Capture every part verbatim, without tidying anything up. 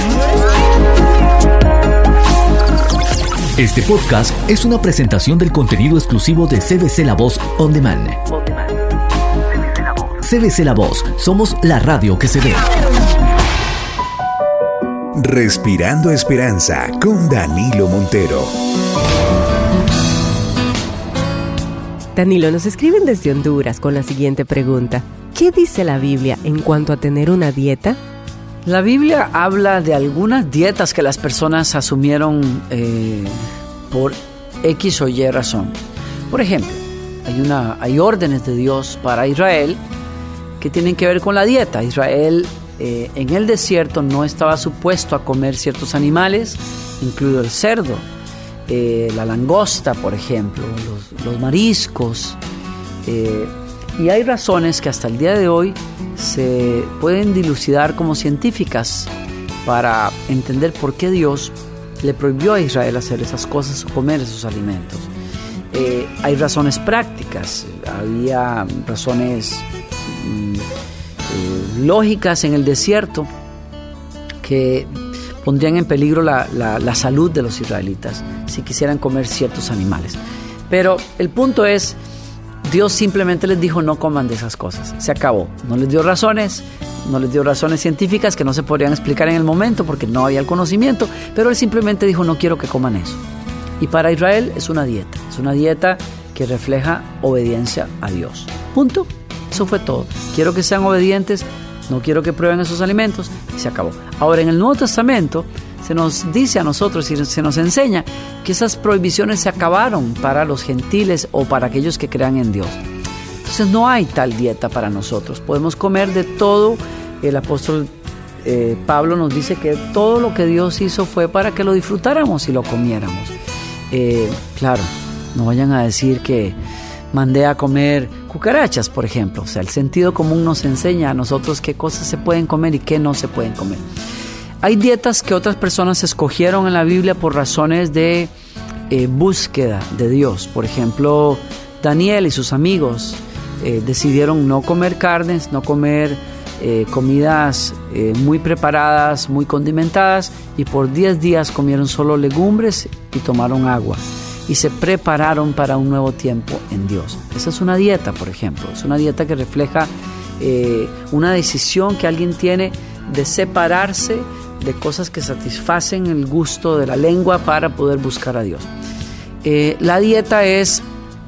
Este podcast es una presentación del contenido exclusivo de C B C La Voz On Demand. C B C La Voz, somos la radio que se ve. Respirando Esperanza con Danilo Montero. Danilo, nos escriben desde Honduras con la siguiente pregunta. ¿Qué dice la Biblia en cuanto a tener una dieta? La Biblia habla de algunas dietas que las personas asumieron eh, por X o Y razón. Por ejemplo, hay, una, hay órdenes de Dios para Israel que tienen que ver con la dieta. Israel eh, en el desierto no estaba supuesto a comer ciertos animales, incluido el cerdo, eh, la langosta, por ejemplo, los, los mariscos. Eh, y hay razones que hasta el día de hoy se pueden dilucidar como científicas para entender por qué Dios le prohibió a Israel hacer esas cosas o comer esos alimentos. Eh, hay razones prácticas, había razones mm, eh, lógicas en el desierto que pondrían en peligro la, la, la salud de los israelitas si quisieran comer ciertos animales. Pero el punto es, Dios simplemente les dijo no coman de esas cosas, se acabó. No les dio razones, no les dio razones científicas que no se podrían explicar en el momento porque no había el conocimiento, pero Él simplemente dijo no quiero que coman eso. Y para Israel es una dieta, es una dieta que refleja obediencia a Dios. Punto, eso fue todo. Quiero que sean obedientes, no quiero que prueben esos alimentos y se acabó. Ahora en el Nuevo Testamento se nos dice a nosotros y se nos enseña que esas prohibiciones se acabaron para los gentiles o para aquellos que crean en Dios. Entonces no hay tal dieta para nosotros. Podemos comer de todo. El apóstol eh, Pablo nos dice que todo lo que Dios hizo fue para que lo disfrutáramos y lo comiéramos. Eh, claro, no vayan a decir que mandé a comer cucarachas, por ejemplo. O sea, el sentido común nos enseña a nosotros qué cosas se pueden comer y qué no se pueden comer. Hay dietas que otras personas escogieron en la Biblia por razones de eh, búsqueda de Dios. Por ejemplo, Daniel y sus amigos eh, decidieron no comer carnes, no comer eh, comidas eh, muy preparadas, muy condimentadas, y por diez días comieron solo legumbres y tomaron agua. Y se prepararon para un nuevo tiempo en Dios. Esa es una dieta, por ejemplo. Es una dieta que refleja eh, una decisión que alguien tiene de separarse de cosas que satisfacen el gusto de la lengua para poder buscar a Dios. Eh, la dieta es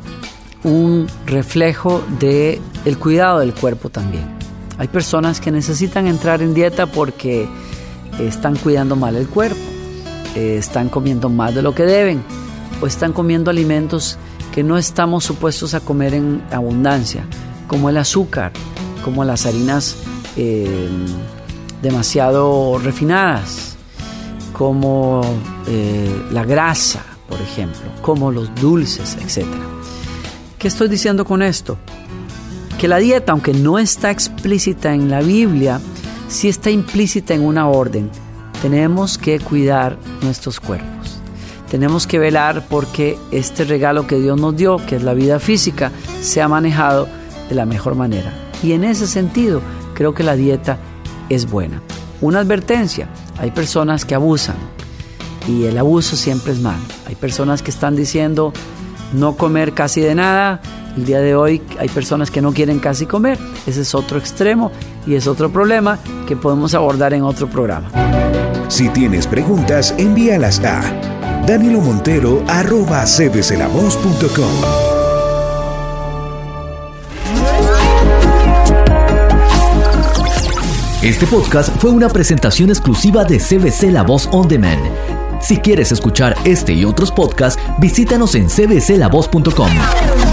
un reflejo del cuidado del cuerpo también. Hay personas que necesitan entrar en dieta porque están cuidando mal el cuerpo, eh, están comiendo más de lo que deben o están comiendo alimentos que no estamos supuestos a comer en abundancia, como el azúcar, como las harinas eh, demasiado refinadas, como eh, la grasa, por ejemplo, como los dulces, etcétera. ¿Qué estoy diciendo con esto? Que la dieta, aunque no está explícita en la Biblia, sí está implícita en una orden. Tenemos que cuidar nuestros cuerpos. Tenemos que velar porque este regalo que Dios nos dio, que es la vida física, sea manejado de la mejor manera. Y en ese sentido, creo que la dieta es buena. Una advertencia, hay personas que abusan y el abuso siempre es malo. Hay personas que están diciendo no comer casi de nada. El día de hoy hay personas que no quieren casi comer. Ese es otro extremo y es otro problema que podemos abordar en otro programa. Si tienes preguntas, envíalas a danilomontero arroba c b c la voz punto com. Este podcast fue una presentación exclusiva de C B C La Voz On Demand. Si quieres escuchar este y otros podcasts, visítanos en c b c la voz punto com.